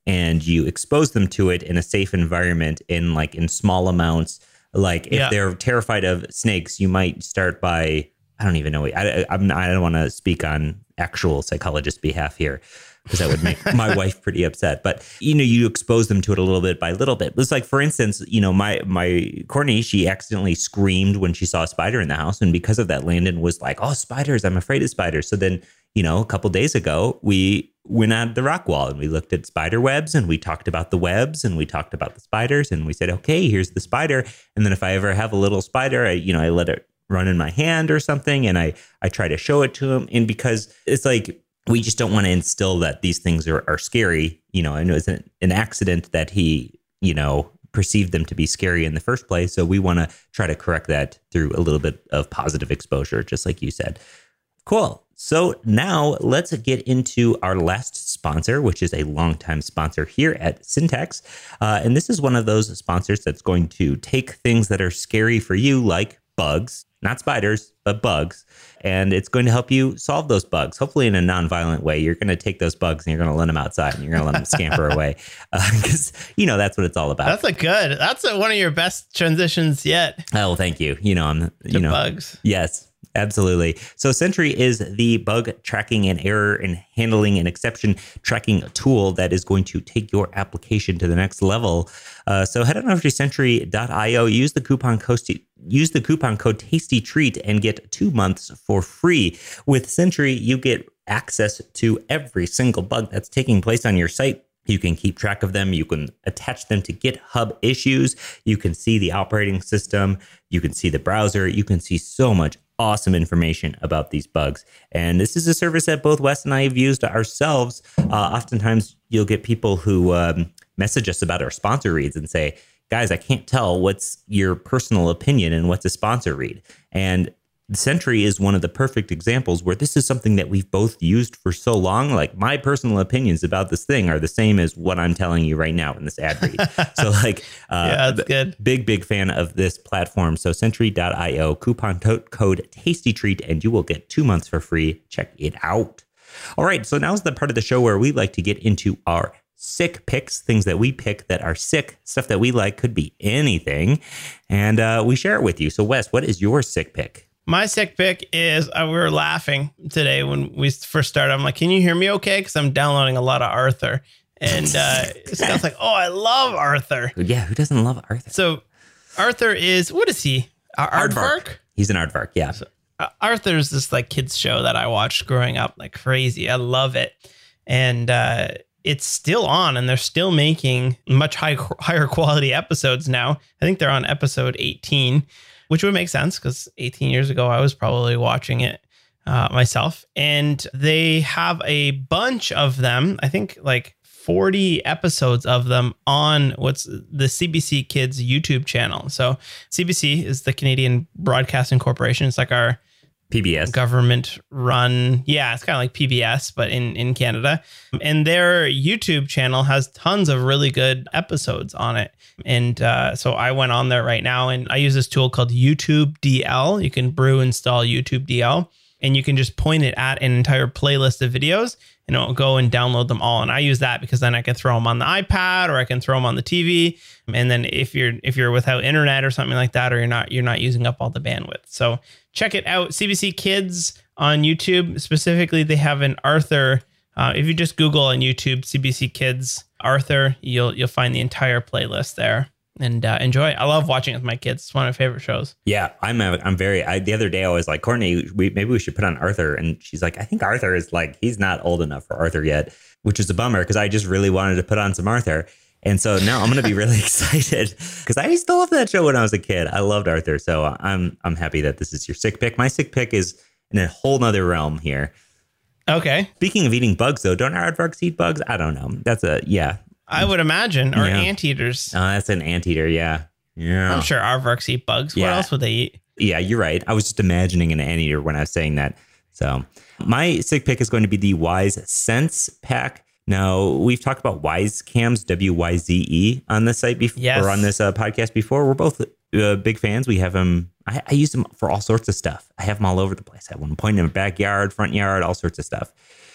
and you expose them to it in a safe environment in like in small amounts. Like if Yeah. they're terrified of snakes, you might start by, I don't even know. I, I'm, I don't want to speak on actual psychologist behalf here, because that would make my wife pretty upset. But, you know, you expose them to it a little bit by little bit. It's like, for instance, you know, my my Courtney, she accidentally screamed when she saw a spider in the house. And because of that, Landon was like, oh, spiders, I'm afraid of spiders. So then, you know, a couple days ago, we went on the rock wall and we looked at spider webs and we talked about the webs and we talked about the spiders and we said, okay, here's the spider. And then if I ever have a little spider, I, you know, I let it run in my hand or something. And I, I try to show it to him. And because it's like, we just don't want to instill that these things are, are scary. You know, I know it's an, an accident that he, you know, perceived them to be scary in the first place. So we want to try to correct that through a little bit of positive exposure, just like you said. Cool. So now let's get into our last sponsor, which is a longtime sponsor here at Syntax. Uh, and this is one of those sponsors that's going to take things that are scary for you, like bugs, not spiders, but bugs. And it's going to help you solve those bugs, hopefully in a nonviolent way. You're going to take those bugs and you're going to let them outside and you're going to let them scamper away. Because, uh, you know, that's what it's all about. That's a good, that's a, one of your best transitions yet. Oh, thank you. You know, I'm, you to know, bugs. Yes. Absolutely. So Sentry is the bug tracking and error and handling and exception tracking tool that is going to take your application to the next level. Uh, so head on over to sentry dot io, use the coupon code, use the coupon code Tasty Treat and get two months for free. With Sentry, you get access to every single bug that's taking place on your site. You can keep track of them. You can attach them to GitHub issues. You can see the operating system. You can see the browser. You can see so much awesome information about these bugs. And this is a service that both Wes and I have used ourselves. Uh, oftentimes, you'll get people who um, message us about our sponsor reads and say, guys, I can't tell what's your personal opinion and what's a sponsor read. And Sentry is one of the perfect examples where this is something that we've both used for so long. Like my personal opinions about this thing are the same as what I'm telling you right now in this ad read. So like, uh, yeah, that's good. Big, big fan of this platform. So sentry dot io, coupon code Tasty Treat, and you will get two months for free. Check it out. All right. So now's the part of the show where we like to get into our sick picks, things that we pick that are sick, stuff that we like, could be anything. And uh, we share it with you. So Wes, what is your sick pick? My sick pick is, uh, we were laughing today when we first started. I'm like, can you hear me okay? Because I'm downloading a lot of Arthur. And uh, Scott's like, oh, I love Arthur. Yeah, who doesn't love Arthur? So Arthur is, what is he? Ar- Aardvark? He's an Aardvark, yeah. So, uh, Arthur's this like kids show that I watched growing up like crazy. I love it. And uh, it's still on and they're still making much high, higher quality episodes now. I think they're on episode eighteen. Which would make sense because eighteen years ago, I was probably watching it uh, myself. And they have a bunch of them, I think like forty episodes of them on what's the C B C Kids YouTube channel. So C B C is the Canadian Broadcasting Corporation. It's like our P B S government run. Yeah, it's kind of like P B S, but in, in Canada. And their YouTube channel has tons of really good episodes on it. And uh, so I went on there right now and I use this tool called YouTube D L. You can brew install YouTube D L and you can just point it at an entire playlist of videos and it'll go and download them all. And I use that because then I can throw them on the iPad or I can throw them on the T V. And then if you're if you're without internet or something like that, or you're not you're not using up all the bandwidth. So check it out. C B C Kids on YouTube. Specifically, they have an Arthur. Uh, if you just Google on YouTube, C B C Kids Arthur, you'll you'll find the entire playlist there. And uh, enjoy. I love watching it with my kids. It's one of my favorite shows. Yeah, I'm a, I'm very, I, the other day I was like, Courtney, we, maybe we should put on Arthur. And she's like, I think Arthur is like, he's not old enough for Arthur yet, which is a bummer because I just really wanted to put on some Arthur. And so now I'm going to be really excited because I used to love that show when I was a kid. I loved Arthur. So I'm, I'm happy that this is your sick pick. My sick pick is in a whole nother realm here. Okay. Speaking of eating bugs though, don't aardvarks eat bugs? I don't know. That's a, yeah. I would imagine, or Yeah. anteaters. Oh, that's an anteater. Yeah. Yeah. I'm sure aardvarks eat bugs. What Yeah. else would they eat? Yeah, you're right. I was just imagining an anteater when I was saying that. So my sick pick is going to be the Wyze Sense pack. Now, we've talked about Wyze cams, W Y Z E, on this site before, Yes. or on this uh, podcast before. We're both uh, big fans. We have them. I, I use them for all sorts of stuff. I have them all over the place. I have one point in my backyard, front yard, all sorts of stuff.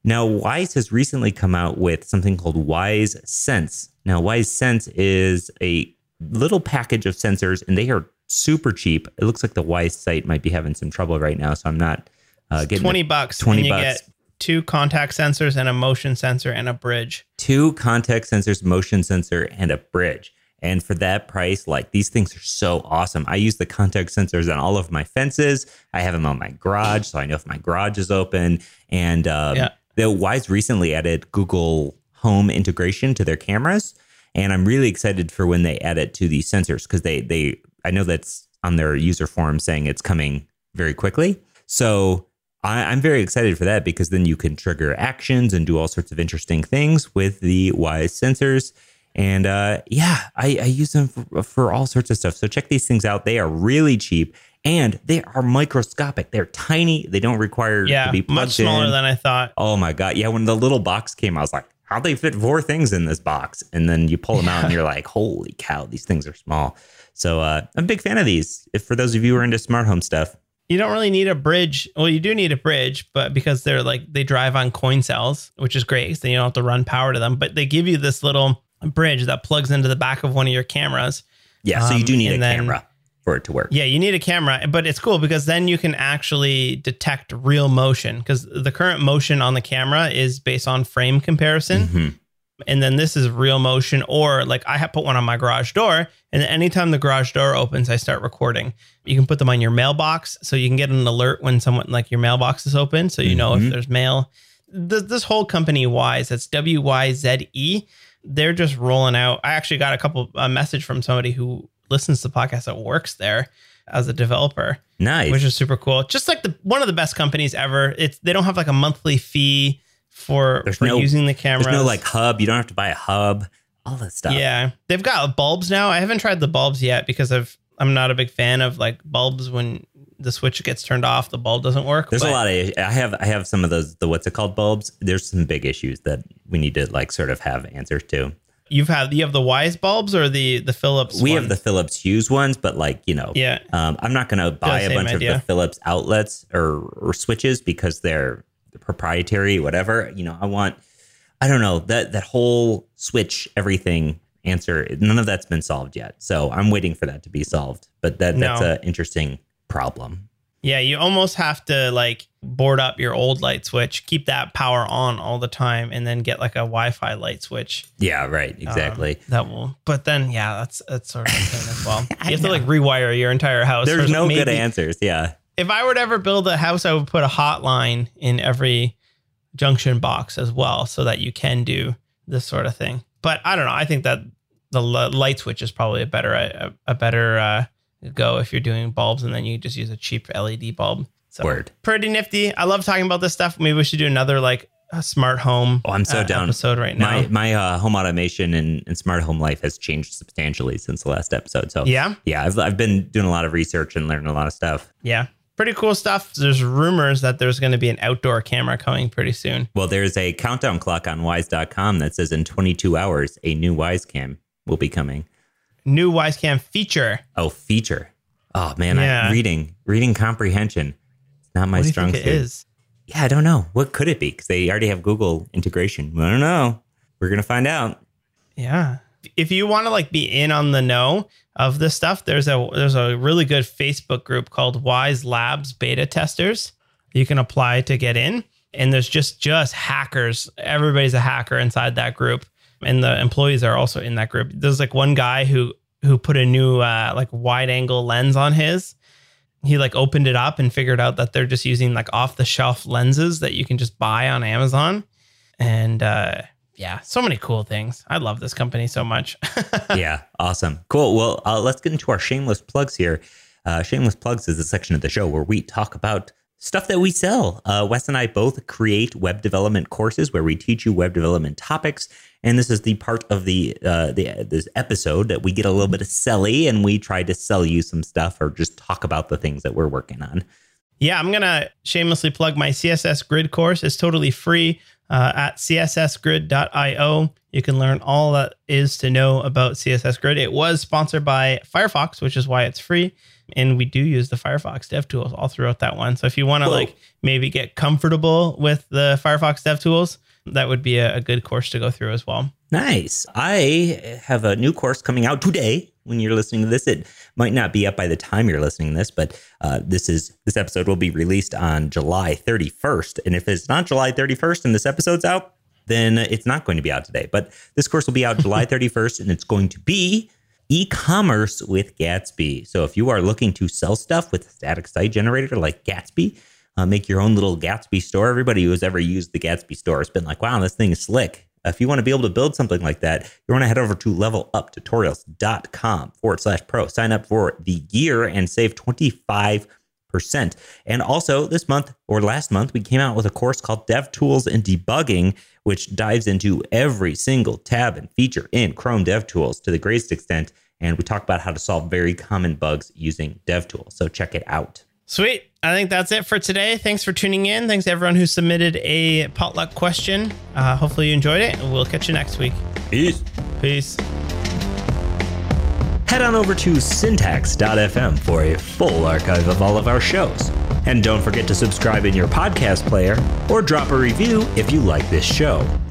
Now, Wyze has recently come out with something called Wyze Sense. Now, Wyze Sense is a little package of sensors, and they are super cheap. It looks like the Wyze site might be having some trouble right now, so I'm not uh, getting twenty bucks. twenty and you bucks. Get two contact sensors and a motion sensor and a bridge. Two contact sensors, motion sensor, and a bridge. And for that price, like, these things are so awesome. I use the contact sensors on all of my fences. I have them on my garage, so I know if my garage is open. And um, yeah. the Wyze recently added Google Home integration to their cameras. And I'm really excited for when they add it to these sensors, because they, they, I know that's on their user forum saying it's coming very quickly. So I, I'm very excited for that, because then you can trigger actions and do all sorts of interesting things with the Wyze sensors. And uh, yeah, I, I use them for, for all sorts of stuff. So check these things out. They are really cheap, and they are microscopic. They're tiny. They don't require yeah, to be plugged much smaller in. than I thought. Oh my God. Yeah. When the little box came, I was like, how'd they fit four things in this box? And then you pull them out and you're like, holy cow, these things are small. So uh, I'm a big fan of these. If for those of you who are into smart home stuff. You don't really need a bridge. Well, you do need a bridge, but because they're like, they drive on coin cells, which is great. So you don't have to run power to them, but they give you this little bridge that plugs into the back of one of your cameras. Yeah. So you do need um, a then, camera for it to work. Yeah, you need a camera, but it's cool because then you can actually detect real motion, because the current motion on the camera is based on frame comparison. Mm-hmm. And then this is real motion, or like I have put one on my garage door, and anytime the garage door opens, I start recording. You can put them on your mailbox, so you can get an alert when someone, like your mailbox is open, so you mm-hmm. know if there's mail. This, this whole company, Wyze, that's W Y Z E, they're just rolling out. I actually got a couple a message from somebody who listens to the podcast that works there as a developer. Nice. Which is super cool. Just like the one of the best companies ever. It's they don't have like a monthly fee for, for no, using the cameras. There's no like hub. You don't have to buy a hub. All that stuff. Yeah. They've got bulbs now. I haven't tried the bulbs yet because I've I'm not a big fan of like bulbs. When the switch gets turned off, the bulb doesn't work. There's but a lot of I have I have some of those the what's it called bulbs. There's some big issues that we need to like sort of have answers to. You've had you have the Wyze bulbs or the the Philips We ones? have the Philips Hue ones, but like, you know, yeah. Um, I'm not going to buy a bunch idea. of the Philips outlets or, or switches because they're proprietary, whatever. You know, I want, I don't know, that that whole switch everything answer. None of that's been solved yet. So I'm waiting for that to be solved. But that that's No. an interesting problem. Yeah, you almost have to like board up your old light switch, keep that power on all the time, and then get like a Wi-Fi light switch. Yeah, right. Exactly. Um, that will, but then yeah, that's that's sort of a thing as well. You have to like rewire your entire house. There's Or no maybe, good answers. Yeah. If I were to ever build a house, I would put a hotline in every junction box as well, so that you can do this sort of thing. But I don't know. I think that the l- light switch is probably a better a, a better uh, go if you're doing bulbs, and then you just use a cheap L E D bulb. So Word. Pretty nifty. I love talking about this stuff. Maybe we should do another like a smart home. Oh, I'm so uh, down. episode right now. My my uh, home automation and, and smart home life has changed substantially since the last episode. So yeah, yeah, I've I've been doing a lot of research and learning a lot of stuff. yeah. Pretty cool stuff. There's rumors that there's going to be an outdoor camera coming pretty soon. Well, there's a countdown clock on Wyze dot com that says in twenty-two hours, a new Wyze cam will be coming. New Wyze Cam feature. Oh, feature. Oh, man. Yeah. I, reading, reading comprehension. It's not my What do you strong think suit. it is? Yeah, I don't know. What could it be? Because they already have Google integration. I don't know. We're going to find out. Yeah. If you want to like be in on the know of this stuff, there's a there's a really good Facebook group called Wyze Labs Beta Testers. You can apply to get in, and there's just just hackers. Everybody's a hacker inside that group, and the employees are also in that group. There's like one guy who who put a new uh, like wide angle lens on his. He like opened it up and figured out that they're just using like off the shelf lenses that you can just buy on Amazon, and uh, yeah, so many cool things. I love this company so much. Yeah, awesome. Cool. Well, uh, let's get into our shameless plugs here. Uh, shameless plugs is a section of the show where we talk about stuff that we sell. Uh, Wes and I both create web development courses where we teach you web development topics. And this is the part of the uh, the this episode that we get a little bit of selly and we try to sell you some stuff or just talk about the things that we're working on. Yeah, I'm going to shamelessly plug my C S S Grid course. It's totally free uh, at c s s grid dot io. You can learn all that is to know about C S S Grid. It was sponsored by Firefox, which is why it's free. And we do use the Firefox DevTools all throughout that one. So if you want to Whoa. like maybe get comfortable with the Firefox DevTools, that would be a, a good course to go through as well. Nice. I have a new course coming out today. When you're listening to this, it might not be up by the time you're listening to this, but uh, this is this episode will be released on July thirty-first. And if it's not July thirty-first and this episode's out, then it's not going to be out today. But this course will be out July thirty-first, and it's going to be e-commerce with Gatsby. So if you are looking to sell stuff with a static site generator like Gatsby, uh, make your own little Gatsby store. Everybody who has ever used the Gatsby store has been like, wow, this thing is slick. If you want to be able to build something like that, you want to head over to leveluptutorials.com forward slash pro. Sign up for the year and save twenty-five percent. And also this month or last month, we came out with a course called DevTools and Debugging, which dives into every single tab and feature in Chrome DevTools to the greatest extent. And we talk about how to solve very common bugs using DevTools. So check it out. Sweet. I think that's it for today. Thanks for tuning in. Thanks to everyone who submitted a potluck question. Uh, hopefully you enjoyed it, and we'll catch you next week. Peace. Peace. Head on over to syntax dot f m for a full archive of all of our shows. And don't forget to subscribe in your podcast player or drop a review if you like this show.